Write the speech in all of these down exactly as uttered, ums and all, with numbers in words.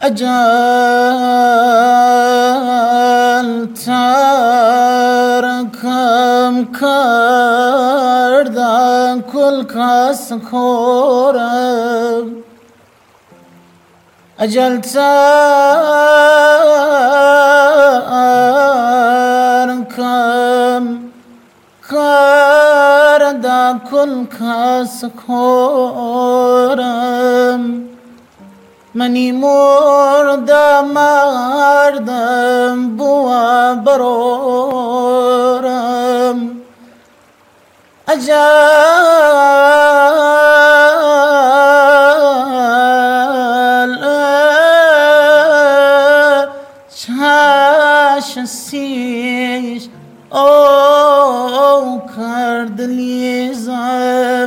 اجل ترکم کردن کل کس کورم اجل ترکم کردن کل کس کورم منی مردم مردم بوا برورم اجل چش سیش او کرد لیزم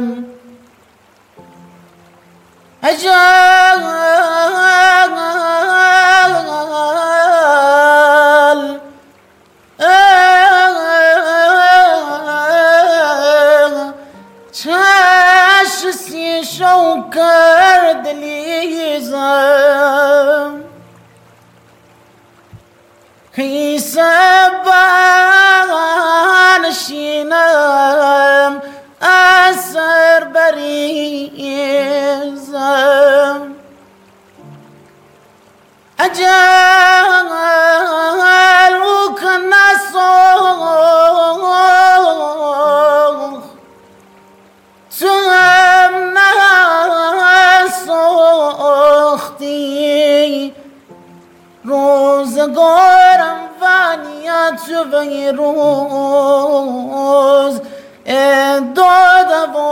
اجل چش سیش او کرد لیزم کی سبانشینم اثر بریزم اجل و کنسوخ تو هم نسوختی روزگارم وانیت و روز داد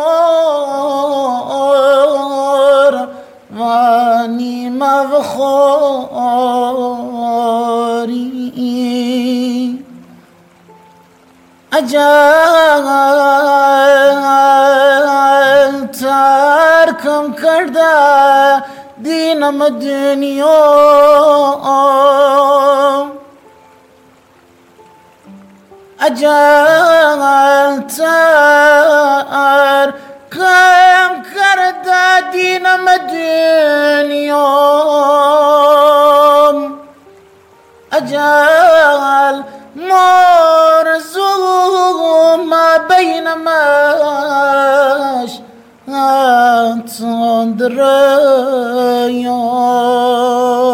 وار وانی مفخوری اجل ترکم کرده دینم دنیا اجل ترکم کرده دینم دنیا اجل مرزو ما بین مش تندریا